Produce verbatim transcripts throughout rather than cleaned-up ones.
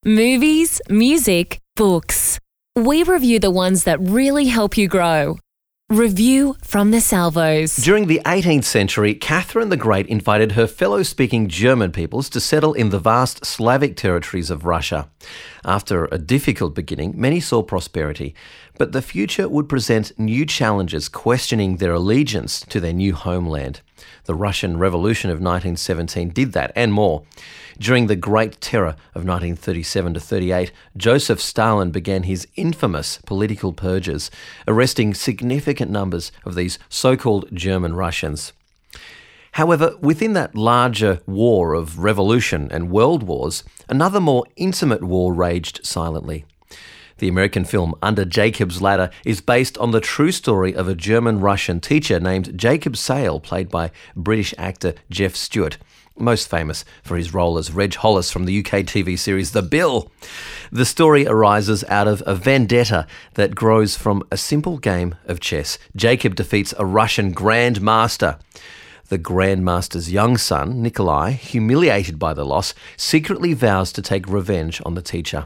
Movies, music, books. We review the ones that really help you grow. Review from the Salvos. During the eighteenth century, Catherine the Great invited her fellow-speaking German peoples to settle in the vast Slavic territories of Russia. After a difficult beginning, many saw prosperity, but the future would present new challenges questioning their allegiance to their new homeland. The Russian Revolution of nineteen seventeen did that and more. During the Great Terror of nineteen thirty-seven to thirty-eight, Joseph Stalin began his infamous political purges, arresting significant numbers of these so-called German Russians. However, within that larger war of revolution and world wars, another more intimate war raged silently. The American film Under Jacob's Ladder is based on the true story of a German-Russian teacher named Jacob Sale, played by British actor Jeff Stewart, most famous for his role as Reg Hollis from the U K T V series The Bill. The story arises out of a vendetta that grows from a simple game of chess. Jacob defeats a Russian grandmaster. The grandmaster's young son, Nikolai, humiliated by the loss, secretly vows to take revenge on the teacher.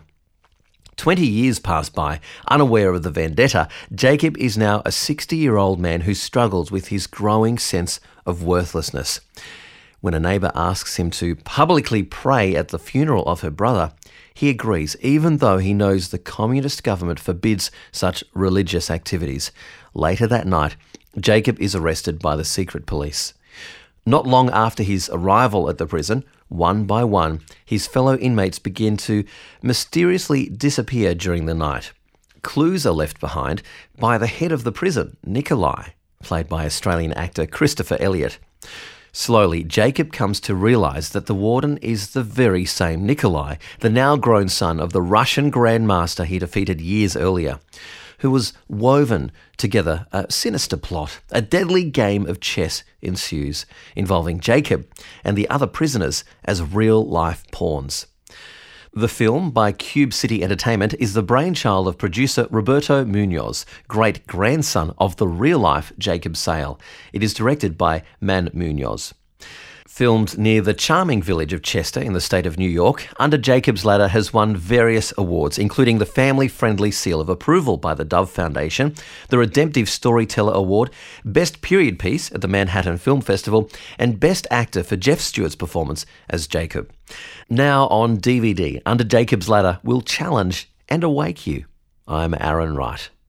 Twenty years pass by. Unaware of the vendetta, Jacob is now a sixty-year-old man who struggles with his growing sense of worthlessness. When a neighbour asks him to publicly pray at the funeral of her brother, he agrees, even though he knows the communist government forbids such religious activities. Later that night, Jacob is arrested by the secret police. Not long after his arrival at the prison, one by one, his fellow inmates begin to mysteriously disappear during the night. Clues are left behind by the head of the prison, Nikolai, played by Australian actor Christopher Elliott. Slowly, Jacob comes to realise that the warden is the very same Nikolai, the now-grown son of the Russian grandmaster he defeated years earlier, who was woven together a sinister plot. A deadly game of chess ensues, involving Jacob and the other prisoners as real-life pawns. The film, by Cube City Entertainment, is the brainchild of producer Roberto Munoz, great-grandson of the real-life Jacob Sale. It is directed by Man Munoz. Filmed near the charming village of Chester in the state of New York, Under Jacob's Ladder has won various awards, including the Family-Friendly Seal of Approval by the Dove Foundation, the Redemptive Storyteller Award, Best Period Piece at the Manhattan Film Festival, and Best Actor for Jeff Stewart's performance as Jacob. Now on D V D, Under Jacob's Ladder will challenge and awake you. I'm Aaron Wright.